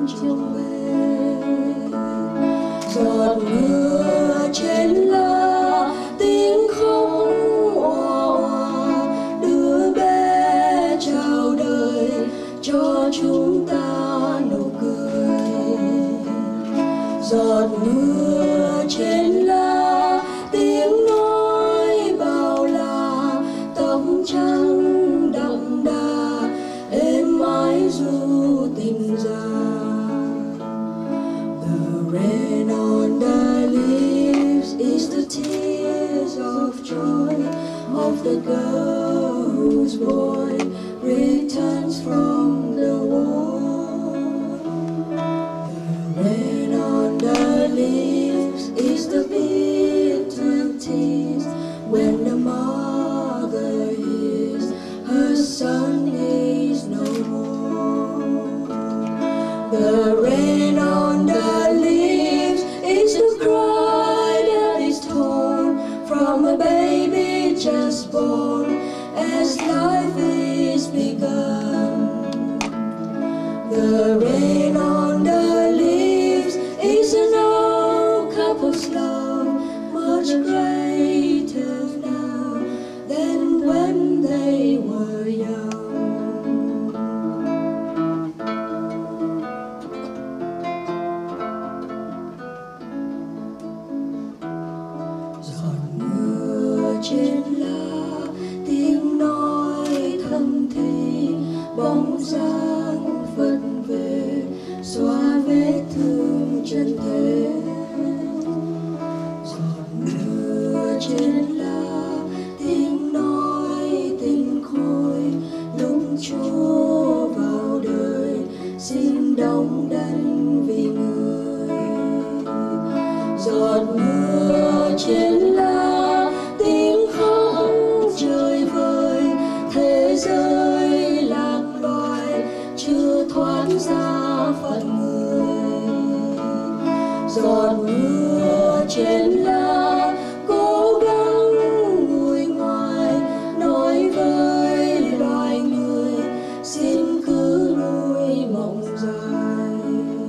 chung về. Giọt mưa trên lá, tiếng khóc òa òa, đứa bé chào đời cho chúng ta nụ cười. Giọt mưa trên lá, tiếng nói bao la, tóc trắng đậm đà êm ái ru tình già. The rain on the leaves is the tears of joy of the girl whose boy returns from the war. The rain on the leaves is the bitter tears when the mother hears her son is no more. The rain on the leaves is the cry that is torn from a baby just born as life is begun. The rain on the leaves is an old couple's love, much greater now than when they were young. Giọt mưa trên lá, tiếng nói thầm thì, bóng dáng vật về xóa vết thương chân thế. Giọt mưa trên lá, tiếng nói tình khôi, lúc Chúa vào đời xin đóng đảnh vì người. Giọt mưa trên lá, tiếng khóc trời vơi, thế giới lạc loài chưa thoát ra phận người. Giọt mưa trên lá, cố gắng ngồi ngoài, nói với loài người xin cứ nuôi mộng dài.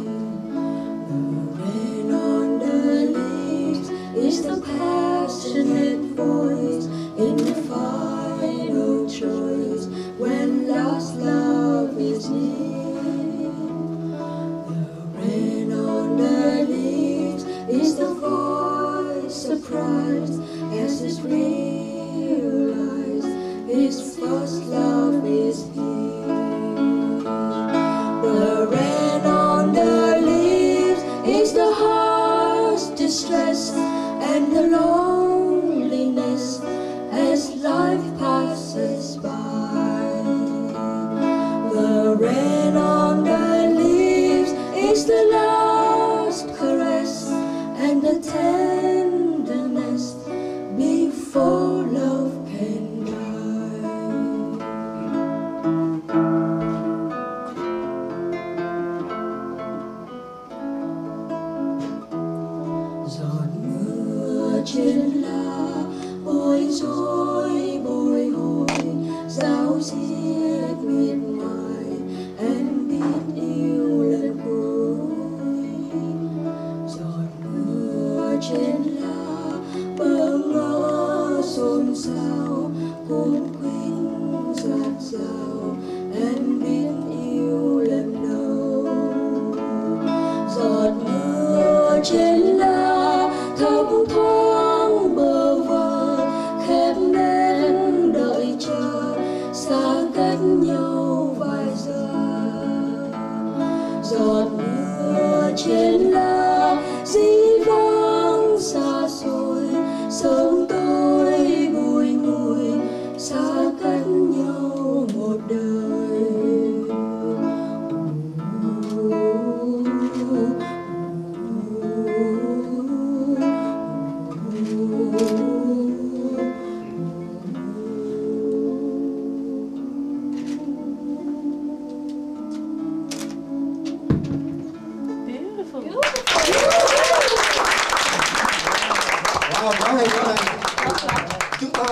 The rain on the leaves is the passionate voice in the final choice when last love is near. The rain on the leaves is the voice surprised as it's realized his first love is here. The rain on the leaves is the heart's distress and the loneliness as life passes by. The rain on the leaves is the last caress and the tenderness before love can die. Giọt mưa trên lá, bối rối bồi hồi, giáo diết miệt mài, em biết yêu lần cuối. Giọt mưa trên lá, bỡ ngỡ xôn xao, cuốn quýt dạt dào, em biết yêu lần đầu. Giọt mưa trên lá, thấp thoáng bờ vơ, khép nét đợi chờ, xa cách nhau vài giờ. Giọt mưa trên lá, dĩ vãng xa xôi, sớm tối bùi ngùi, xa cách nhau một đời. Wow, quá hay quá hay. Chúng ta